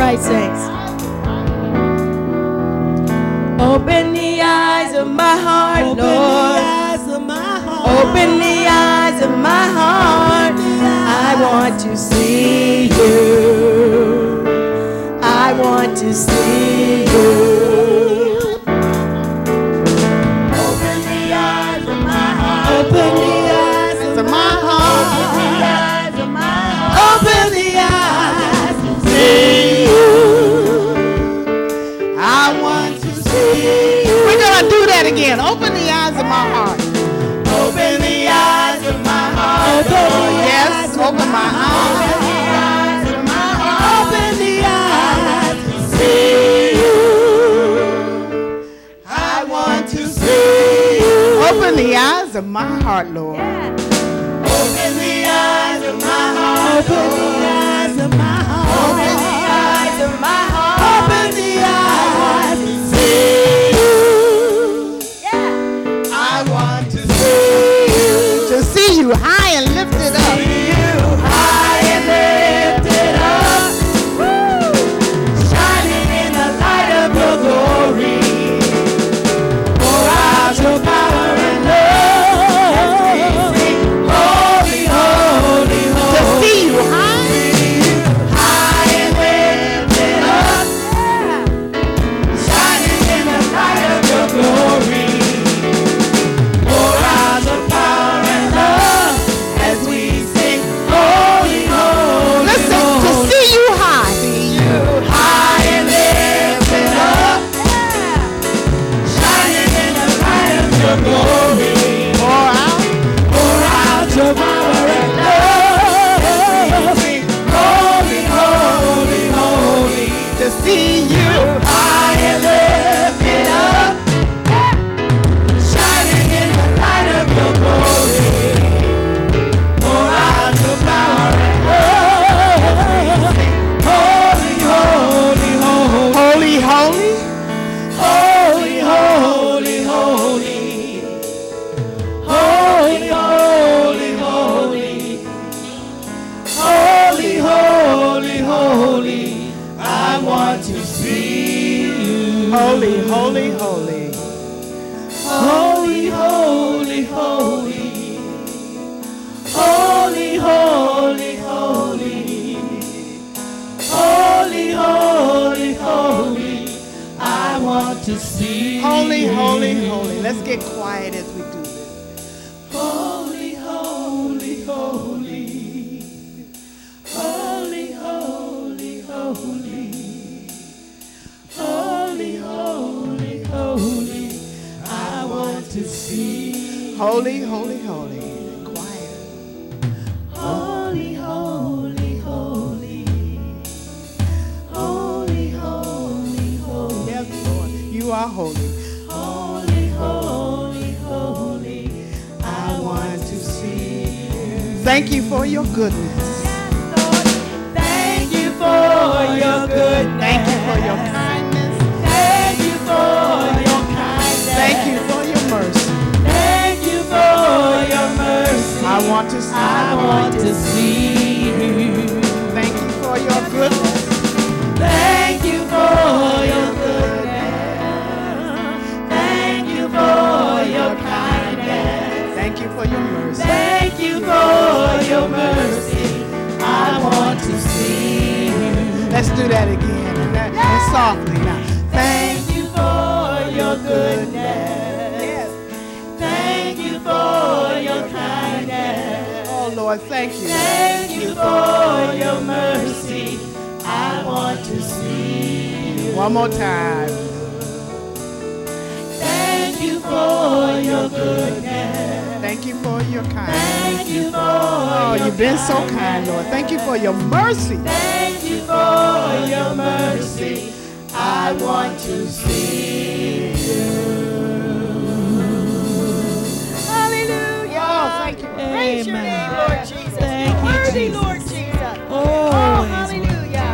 right, saints. Open the eyes of my heart, Lord. Open the eyes of my heart. I want to see you. I want to see you. Open the eyes of my heart. Open the eyes of my heart. Open the eyes of my heart. Open the eyes to see you. I want to see you. We're going to do that again. Open the eyes of my heart. Open the eyes of my heart. Yes, open my eyes. Open the eyes of my heart. Open the eyes to see you. I want to see you. Open the eyes of my heart, Lord. Yeah. Open the eyes of my heart. Open the eyes of my heart. Open the eyes of my heart. Open the eyes to see you. Yeah. I want to see you. To see you high and lifted up. See you high and lifted up. Woo. Shining in the light of your glory. Pour out your power and love. As we sing, holy, holy, holy. To see you high. High and lifted up. Shining in the light of your glory. Pour out your power and love as we sing, holy, holy, Listen, to holy. see you high. High and lifted up. Shining in the light of your glory. Pour out. Pour out your power and love as we sing, holy, holy, holy. To see you. High and lifted up, shining in the light of your glory. Pour out your power and love as we sing, holy, holy, holy. Holy, holy. Holy, holy, holy. Holy, holy, holy. Holy, holy, holy. I want to see you. Holy, holy, holy. Holy, holy, holy. Holy, holy, holy. Holy, holy, holy. I want to see Holy, you. holy, holy. Let's get quiet as we do this. Holy, holy, holy. Holy, holy, holy. Holy, holy, holy. I want to see. Holy, holy, holy. Quiet. Holy, holy, holy. Holy, holy, holy. Yes, Lord. You are holy. Holy, holy, holy. I want to see you. Thank you for your goodness. Thank you for your goodness. Thank you for your kindness. Thank you for your kindness. Thank you for your mercy. Thank you for your mercy. I want to see. I want to see you. Thank you for your goodness. Thank you for your goodness. Thank you for your kindness. Thank you for your mercy. Thank you for your mercy. I want to see you. Let's do that again. And softly now. Thank you for your goodness. Yes. Thank you for your kindness. Oh, Lord, thank you. Thank you for your mercy. I want to see you. One more time. Thank you for your goodness. Thank you for your kindness. Thank you for Oh, your you've been so kindness. kind, Lord. Thank you for your mercy. Thank you for your mercy. I want to see